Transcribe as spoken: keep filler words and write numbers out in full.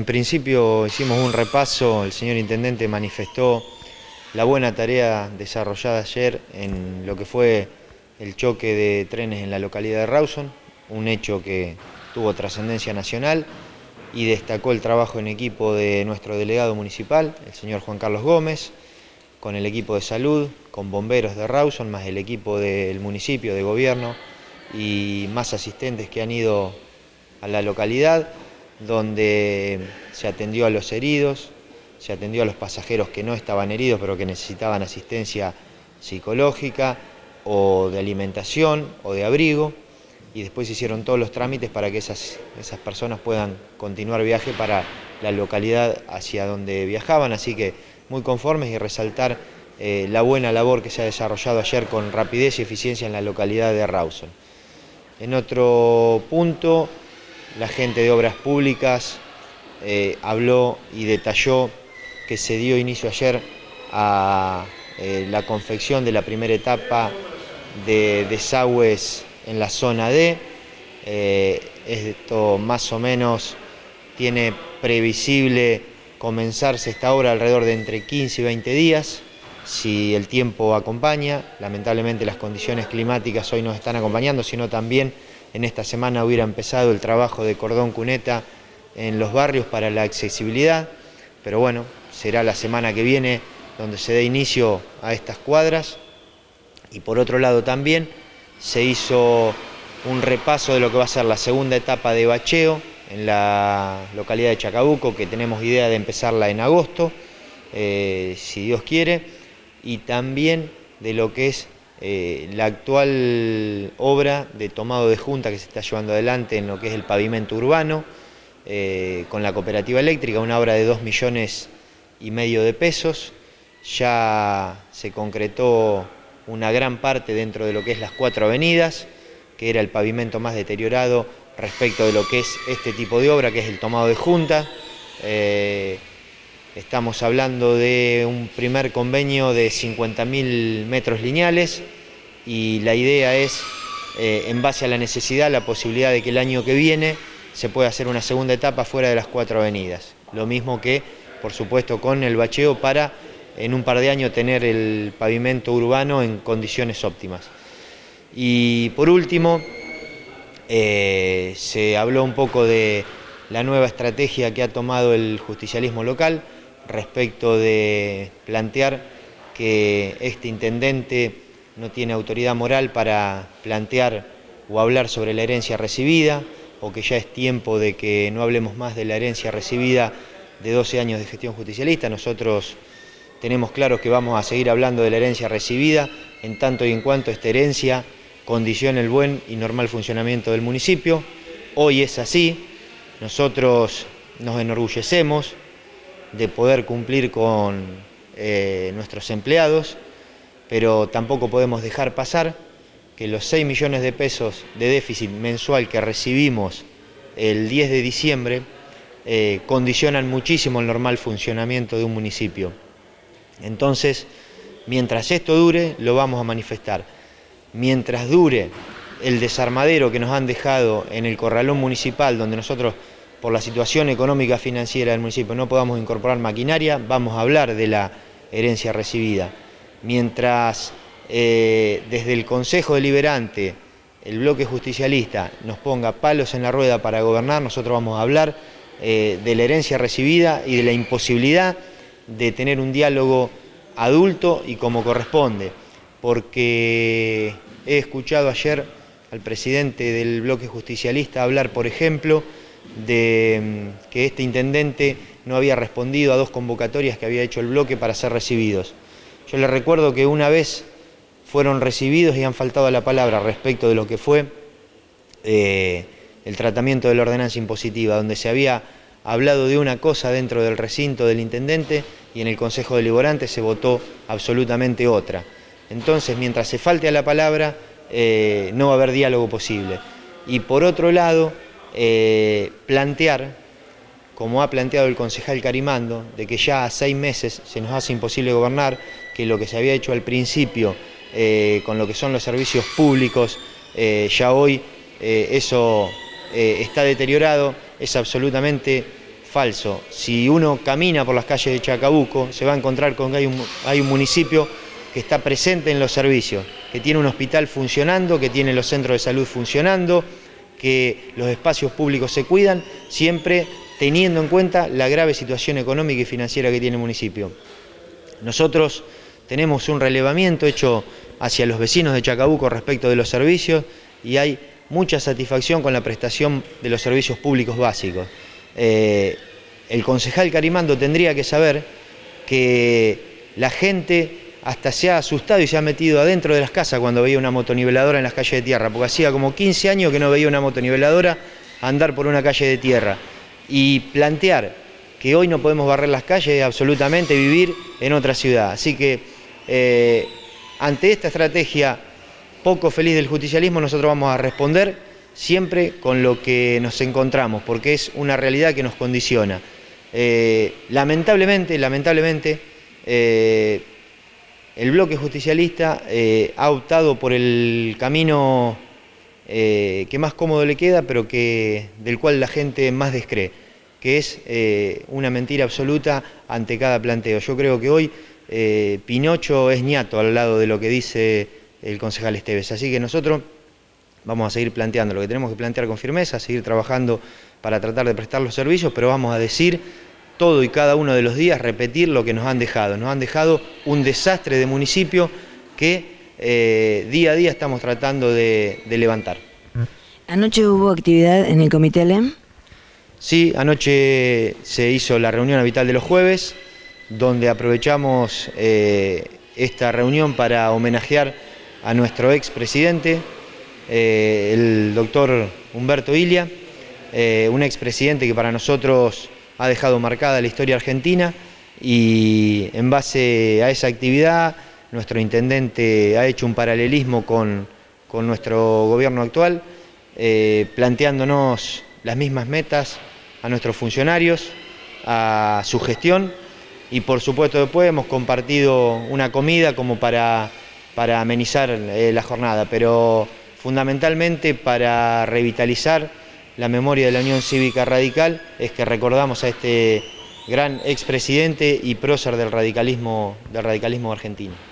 En principio hicimos un repaso, el señor Intendente manifestó la buena tarea desarrollada ayer en lo que fue el choque de trenes en la localidad de Rawson, un hecho que tuvo trascendencia nacional, y destacó el trabajo en equipo de nuestro delegado municipal, el señor Juan Carlos Gómez, con el equipo de salud, con bomberos de Rawson, más el equipo del municipio, de gobierno, y más asistentes que han ido a la localidad, donde se atendió a los heridos, se atendió a los pasajeros que no estaban heridos pero que necesitaban asistencia psicológica o de alimentación o de abrigo, y después se hicieron todos los trámites para que esas, esas personas puedan continuar viaje para la localidad hacia donde viajaban, así que muy conformes y resaltar eh, la buena labor que se ha desarrollado ayer con rapidez y eficiencia en la localidad de Rawson. En otro punto, la gente de Obras Públicas eh, habló y detalló que se dio inicio ayer a eh, la confección de la primera etapa de desagües en la zona D. Eh, esto más o menos tiene previsible comenzarse esta obra alrededor de entre quince y veinte días, si el tiempo acompaña. Lamentablemente las condiciones climáticas hoy nos están acompañando, sino también en esta semana hubiera empezado el trabajo de cordón cuneta en los barrios para la accesibilidad, pero bueno, será la semana que viene donde se dé inicio a estas cuadras. Y por otro lado también se hizo un repaso de lo que va a ser la segunda etapa de bacheo en la localidad de Chacabuco, que tenemos idea de empezarla en agosto, eh, si Dios quiere, y también de lo que es eh, la actual obra de tomado de junta que se está llevando adelante en lo que es el pavimento urbano, eh, con la cooperativa eléctrica, una obra de dos millones y medio de pesos. Ya se concretó una gran parte dentro de lo que es las cuatro avenidas, que era el pavimento más deteriorado respecto de lo que es este tipo de obra, que es el tomado de junta. Eh, estamos hablando de un primer convenio de cincuenta mil metros lineales, y la idea es, eh, en base a la necesidad, la posibilidad de que el año que viene se pueda hacer una segunda etapa fuera de las cuatro avenidas. Lo mismo que, por supuesto, con el bacheo para en un par de años tener el pavimento urbano en condiciones óptimas. Y por último, eh, se habló un poco de la nueva estrategia que ha tomado el justicialismo local respecto de plantear que este intendente no tiene autoridad moral para plantear o hablar sobre la herencia recibida, o que ya es tiempo de que no hablemos más de la herencia recibida de doce años de gestión justicialista. Nosotros tenemos claro que vamos a seguir hablando de la herencia recibida en tanto y en cuanto esta herencia condiciona el buen y normal funcionamiento del municipio. Hoy es así, nosotros nos enorgullecemos de poder cumplir con eh, nuestros empleados, pero tampoco podemos dejar pasar que los seis millones de pesos de déficit mensual que recibimos el diez de diciembre eh, condicionan muchísimo el normal funcionamiento de un municipio. Entonces, mientras esto dure, lo vamos a manifestar. Mientras dure el desarmadero que nos han dejado en el corralón municipal, donde nosotros, por la situación económica financiera del municipio, no podamos incorporar maquinaria, vamos a hablar de la herencia recibida. Mientras eh, desde el Consejo Deliberante el bloque justicialista nos ponga palos en la rueda para gobernar, nosotros vamos a hablar eh, de la herencia recibida y de la imposibilidad de tener un diálogo adulto y como corresponde, porque he escuchado ayer al presidente del bloque justicialista hablar, por ejemplo, de que este intendente no había respondido a dos convocatorias que había hecho el bloque para ser recibidos. Yo le recuerdo que una vez fueron recibidos y han faltado a la palabra respecto de lo que fue eh, el tratamiento de la ordenanza impositiva, donde se había hablado de una cosa dentro del recinto del intendente y en el Consejo Deliberante se votó absolutamente otra. Entonces, mientras se falte a la palabra, eh, no va a haber diálogo posible. Y por otro lado, eh, plantear, como ha planteado el concejal Carimando, de que ya a seis meses se nos hace imposible gobernar, que lo que se había hecho al principio eh, con lo que son los servicios públicos, eh, ya hoy eh, eso eh, está deteriorado, es absolutamente falso. Si uno camina por las calles de Chacabuco, se va a encontrar con que hay un, hay un municipio que está presente en los servicios, que tiene un hospital funcionando, que tiene los centros de salud funcionando, que los espacios públicos se cuidan, siempre teniendo en cuenta la grave situación económica y financiera que tiene el municipio. Nosotros tenemos un relevamiento hecho hacia los vecinos de Chacabuco respecto de los servicios y hay mucha satisfacción con la prestación de los servicios públicos básicos. Eh, el concejal Carimando tendría que saber que la gente hasta se ha asustado y se ha metido adentro de las casas cuando veía una motoniveladora en las calles de tierra, porque hacía como quince años que no veía una motoniveladora andar por una calle de tierra. Y plantear que hoy no podemos barrer las calles es absolutamente vivir en otra ciudad. Así que eh, ante esta estrategia poco feliz del justicialismo, nosotros vamos a responder siempre con lo que nos encontramos, porque es una realidad que nos condiciona. Eh, lamentablemente, lamentablemente, eh, el bloque justicialista eh, ha optado por el camino eh, que más cómodo le queda, pero que, del cual la gente más descree, que es eh, una mentira absoluta ante cada planteo. Yo creo que hoy eh, Pinocho es ñato al lado de lo que dice el concejal Esteves, así que nosotros vamos a seguir planteando lo que tenemos que plantear con firmeza, seguir trabajando para tratar de prestar los servicios, pero vamos a decir todo y cada uno de los días, repetir lo que nos han dejado. Nos han dejado un desastre de municipio que eh, día a día estamos tratando de, de levantar. ¿Anoche hubo actividad en el Comité Alem? Sí, anoche se hizo la reunión habitual de los jueves, donde aprovechamos eh, esta reunión para homenajear a nuestro expresidente, eh, el doctor Humberto Ilia, eh, un expresidente que para nosotros ha dejado marcada la historia argentina, y en base a esa actividad nuestro intendente ha hecho un paralelismo con, con nuestro gobierno actual, eh, planteándonos las mismas metas a nuestros funcionarios, a su gestión, y por supuesto después hemos compartido una comida como para, para amenizar eh, la jornada, pero fundamentalmente para revitalizar la memoria de la Unión Cívica Radical es que recordamos a este gran expresidente y prócer del radicalismo, del radicalismo argentino.